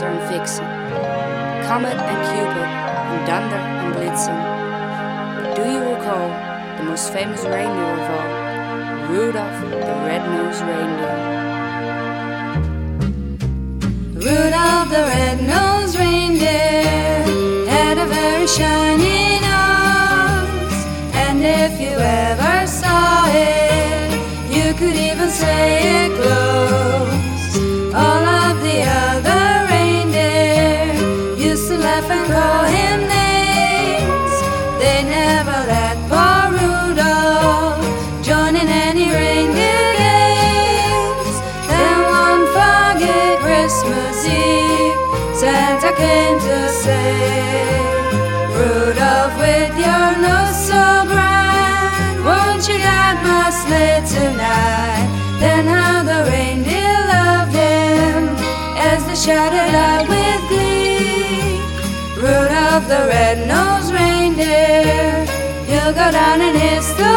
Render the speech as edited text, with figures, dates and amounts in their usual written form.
Dancer and Vixen, Comet and Cupid, and Dunder and Blitzen. But do you recall the most famous reindeer of all, Rudolph the Red-Nosed Reindeer? Rudolph the red-nosed reindeer had a very shiny nose, and if you ever saw it, you could even say it glows. All of the other reindeer used to laugh and call him names. They never let poor Rudolph join in any reindeer games. Then one foggy Christmas Eve, Santa came to say, Rudolph, with your nose so bright, won't you guide my sleigh tonight? Then how the reindeer loved him as they shouted out with glee, Rudolph the red-nosed reindeer, you'll go down in history.